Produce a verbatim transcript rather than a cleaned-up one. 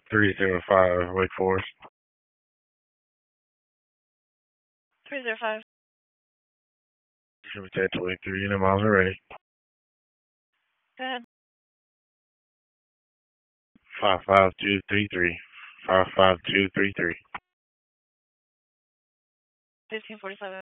three zero five, Wake Forest. three zero five. Should be ten twenty-three, and the miles are ready. Go ahead. five five two three three. five five two three three. fifteen forty-seven.